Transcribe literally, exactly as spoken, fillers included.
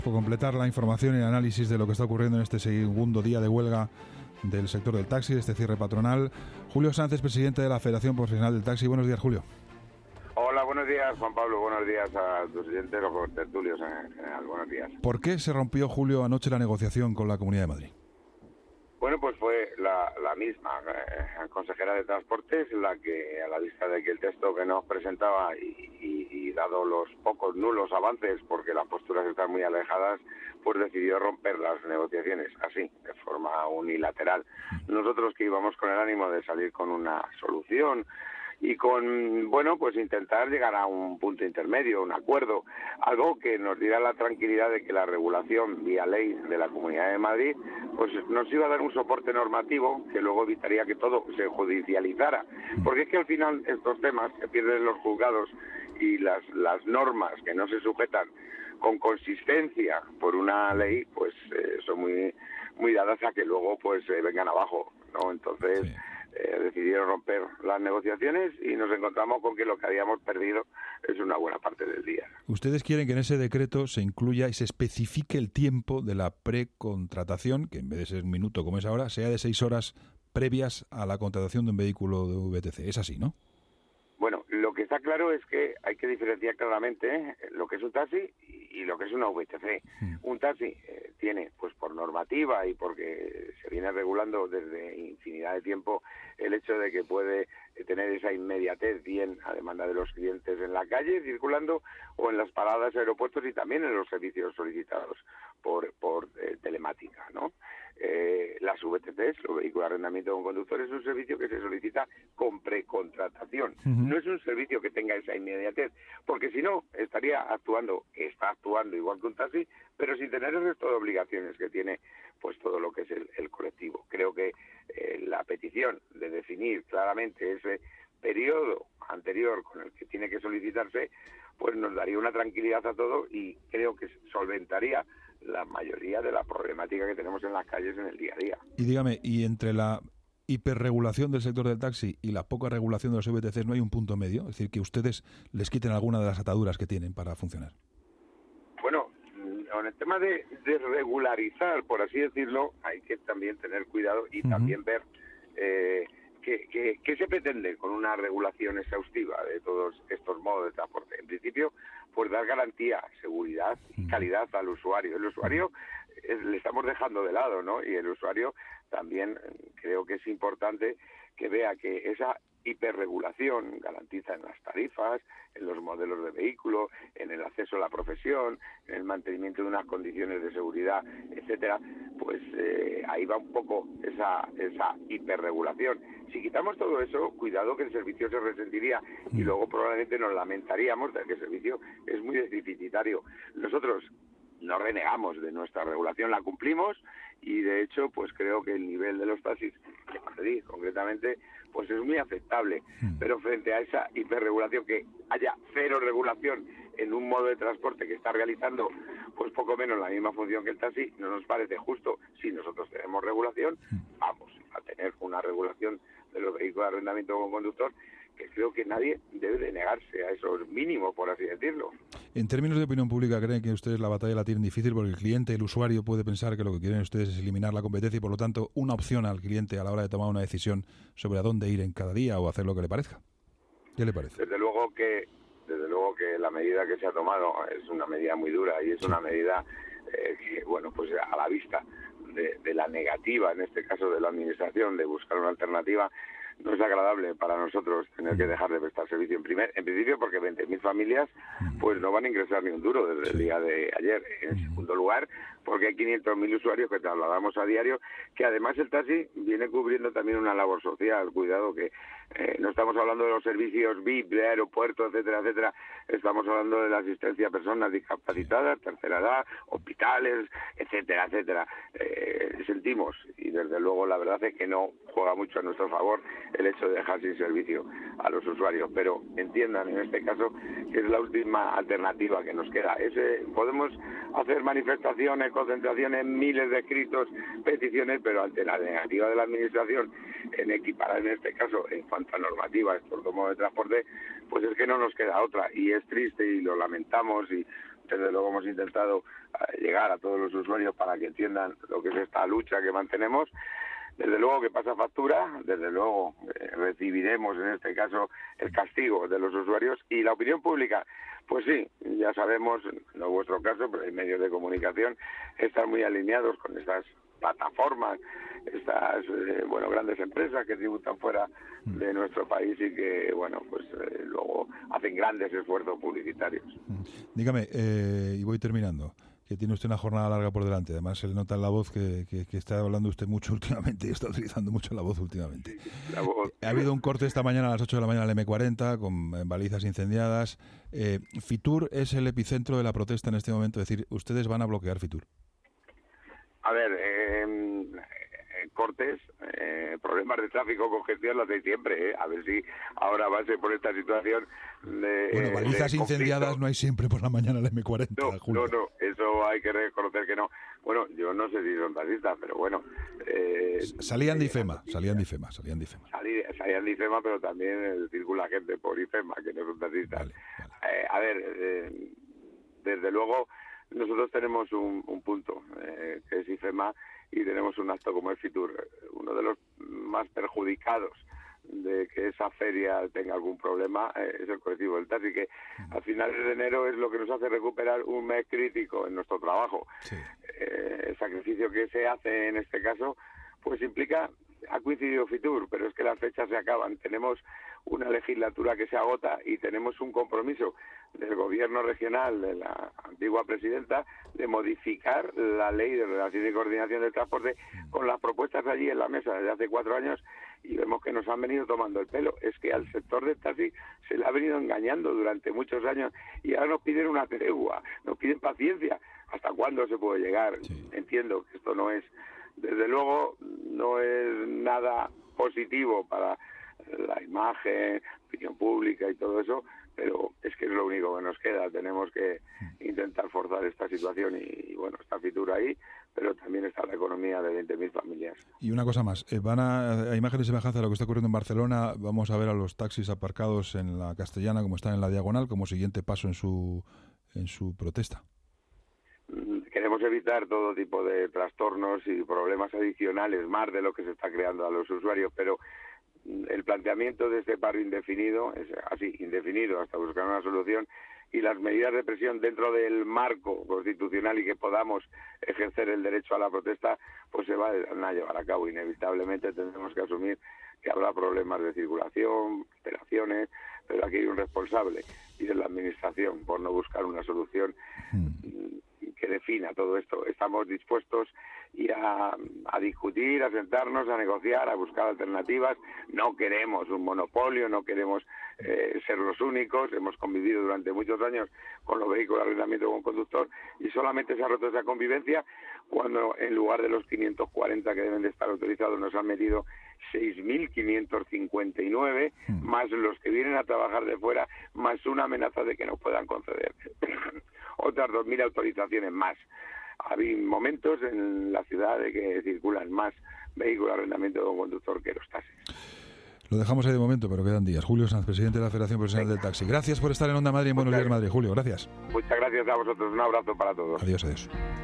Por completar la información y el análisis de lo que está ocurriendo en este segundo día de huelga del sector del taxi, este cierre patronal, Julio Sánchez, presidente de la Federación Profesional del Taxi. Buenos días, Julio. Hola, buenos días, Juan Pablo. Buenos días a tus oyentes, a los tertulios en general. Buenos días. ¿Por qué se rompió, Julio, anoche la negociación con la Comunidad de Madrid? Bueno, pues fue la, la misma eh, consejera de Transportes la que, a la vista de que el texto que nos presentaba y, y, y dado los pocos nulos avances, porque las posturas están muy alejadas, pues decidió romper las negociaciones así, de forma unilateral. Nosotros que íbamos con el ánimo de salir con una solución y con, bueno, pues intentar llegar a un punto intermedio, un acuerdo, algo que nos diera la tranquilidad de que la regulación vía ley de la Comunidad de Madrid pues nos iba a dar un soporte normativo que luego evitaría que todo se judicializara, porque es que al final estos temas se pierden en los juzgados y las, las normas que no se sujetan con consistencia por una ley, pues eh, son muy muy dadas a que luego pues eh, vengan abajo, ¿no? Entonces sí. Eh, decidieron romper las negociaciones y nos encontramos con que lo que habíamos perdido es una buena parte del día. Ustedes quieren que en ese decreto se incluya y se especifique el tiempo de la precontratación, que en vez de ser un minuto como es ahora, sea de seis horas previas a la contratación de un vehículo de V T C. Es así, ¿no? Bueno, lo que está claro es que hay que diferenciar claramente lo que es un taxi y lo que es una V T C. Sí. Un taxi eh, tiene, pues por normativa y porque se viene regulando desde infinidad de tiempo, el hecho de que puede tener esa inmediatez bien a demanda de los clientes en la calle, circulando, o en las paradas, aeropuertos y también en los servicios solicitados por, por eh, telemática, ¿no? Eh, las V T Cs, los vehículos de arrendamiento con conductor, es un servicio que se solicita con precontratación. Uh-huh. No es un servicio que tenga esa inmediatez, porque si no, estaría actuando, está actuando igual que un taxi, pero sin tener el resto de obligaciones que tiene pues todo lo que es el, el colectivo. Creo que eh, la petición de definir claramente ese periodo anterior con el que tiene que solicitarse, pues nos daría una tranquilidad a todos y creo que solventaría la mayoría de la problemática que tenemos en las calles en el día a día. Y dígame, ¿y entre la hiperregulación del sector del taxi y la poca regulación de los V T Cs no hay un punto medio? Es decir, que ustedes les quiten alguna de las ataduras que tienen para funcionar. Bueno, en el tema de, de regularizar, por así decirlo, hay que también tener cuidado y uh-huh. también ver eh, qué, qué, qué se pretende con una regulación exhaustiva de todos estos modos de transporte. En principio, pues dar garantía, seguridad y calidad al usuario. El usuario es, le estamos dejando de lado, ¿no? Y el usuario también creo que es importante que vea que esa hiperregulación garantiza en las tarifas, en los modelos de vehículo, en el acceso a la profesión, en el mantenimiento de unas condiciones de seguridad, etcétera, pues eh, ahí va un poco esa esa hiperregulación. Si quitamos todo eso, cuidado que el servicio se resentiría y luego probablemente nos lamentaríamos de que el servicio es muy deficitario. Nosotros no renegamos de nuestra regulación, la cumplimos y de hecho pues creo que el nivel de los taxis de Madrid concretamente pues es muy aceptable, mm. pero frente a esa hiperregulación, que haya cero regulación en un modo de transporte que está realizando pues poco menos la misma función que el taxi, no nos parece justo. Si nosotros tenemos regulación, mm. vamos a tener una regulación de los vehículos de arrendamiento con conductor, que creo que nadie debe de negarse a esos mínimos, por así decirlo. En términos de opinión pública, ¿creen que ustedes la batalla la tienen difícil porque el cliente, el usuario, puede pensar que lo que quieren ustedes es eliminar la competencia y, por lo tanto, una opción al cliente a la hora de tomar una decisión sobre a dónde ir en cada día o hacer lo que le parezca? ¿Qué le parece? Desde luego que, desde luego que la medida que se ha tomado es una medida muy dura y es sí. una medida eh, que, bueno, pues a la vista de, de la negativa, en este caso de la administración, de buscar una alternativa. No es agradable para nosotros tener que dejar de prestar servicio en primer, en principio porque veinte mil familias pues no van a ingresar ni un duro desde el día de ayer. En segundo lugar, porque hay quinientos mil usuarios que trasladamos a diario, que además el taxi viene cubriendo también una labor social. Cuidado que eh, no estamos hablando de los servicios V I P, de aeropuertos, etcétera, etcétera. Estamos hablando de la asistencia a personas discapacitadas, tercera edad, hospitales, etcétera, etcétera. Eh, sentimos, y desde luego la verdad es que no juega mucho a nuestro favor el hecho de dejar sin servicio a los usuarios, pero entiendan en este caso que es la última alternativa que nos queda. Ese, podemos hacer manifestaciones, concentraciones, miles de escritos, peticiones, pero ante la negativa de la administración en equiparar en este caso en cuanto a normativas por modo de transporte, pues es que no nos queda otra y es triste y lo lamentamos y desde luego hemos intentado llegar a todos los usuarios para que entiendan lo que es esta lucha que mantenemos. Desde luego que pasa factura, desde luego eh, recibiremos en este caso el castigo de los usuarios, y la opinión pública, pues sí, ya sabemos, no es vuestro caso, pero hay medios de comunicación, están muy alineados con estas plataformas, estas eh, bueno grandes empresas que tributan fuera de nuestro país y que bueno pues eh, luego hacen grandes esfuerzos publicitarios. Dígame, eh, y voy terminando, que tiene usted una jornada larga por delante. Además, se le nota en la voz que, que, que está hablando usted mucho últimamente y está utilizando mucho la voz últimamente. La voz. Ha habido un corte esta mañana a las ocho de la mañana en el eme cuarenta con balizas incendiadas. Eh, Fitur es el epicentro de la protesta en este momento, es decir, ustedes van a bloquear Fitur. A ver, eh, cortes, eh, problemas de tráfico, congestión los hay siempre, eh. A ver si ahora va a ser por esta situación de Bueno, balizas de incendiadas no hay siempre por la mañana en el eme cuarenta, no, Julio. no, no, eso hay que reconocer que no. Bueno, yo no sé si son taxistas, pero bueno. Eh, salían de IFEMA, salían de IFEMA, salían de IFEMA. Salí, salían de IFEMA, pero también eh, circula gente por IFEMA, que no son taxistas. Vale, vale. Eh, a ver, eh, desde luego, nosotros tenemos un, un punto, eh, que es IFEMA, y tenemos un acto como el Fitur. Uno de los más perjudicados de que esa feria tenga algún problema eh, es el colectivo del taxi, que a finales de enero es lo que nos hace recuperar un mes crítico en nuestro trabajo. Sí. Eh, el sacrificio que se hace en este caso pues implica, ha coincidido Fitur, pero es que las fechas se acaban. Tenemos una legislatura que se agota y tenemos un compromiso del gobierno regional, de la antigua presidenta, de modificar la ley de relación y coordinación del transporte con las propuestas allí en la mesa desde hace cuatro años, y vemos que nos han venido tomando el pelo. Es que al sector del taxi se le ha venido engañando durante muchos años y ahora nos piden una tregua, nos piden paciencia. ¿Hasta cuándo se puede llegar? Sí. Entiendo que esto no es, desde luego, no es nada positivo para la imagen, opinión pública y todo eso, pero es que es lo único que nos queda. Tenemos que intentar forzar esta situación y, y bueno, está Fitur ahí, pero también está la economía de veinte mil familias. Y una cosa más, eh, van a, a imagen y semejanza de lo que está ocurriendo en Barcelona, vamos a ver a los taxis aparcados en la Castellana como están en la Diagonal, como siguiente paso en su, en su protesta. Queremos evitar todo tipo de trastornos y problemas adicionales, más de lo que se está creando a los usuarios, pero el planteamiento de este paro indefinido es así, indefinido, hasta buscar una solución, y las medidas de presión dentro del marco constitucional y que podamos ejercer el derecho a la protesta, pues se van a llevar a cabo. Inevitablemente tendremos que asumir que habrá problemas de circulación, operaciones, pero aquí hay un responsable y es la administración por no buscar una solución que defina todo esto. Estamos dispuestos ir a, a discutir, a sentarnos, a negociar, a buscar alternativas. No queremos un monopolio, no queremos eh, ser los únicos. Hemos convivido durante muchos años con los vehículos de arrendamiento con conductor y solamente se ha roto esa convivencia cuando en lugar de los quinientos cuarenta que deben de estar autorizados nos han metido seis mil quinientos cincuenta y nueve, mm. más los que vienen a trabajar de fuera, más una amenaza de que no puedan conceder otras dos mil autorizaciones más. Ha habido momentos en la ciudad de que circulan más vehículos de arrendamiento con conductor que los taxis. Lo dejamos ahí de momento, pero quedan días. Julio Sanz, presidente de la Federación Profesional Venga. del Taxi. Gracias por estar en Onda Madrid, en Buenos Días Madrid. Julio, gracias. Muchas gracias a vosotros. Un abrazo para todos. Adiós, adiós.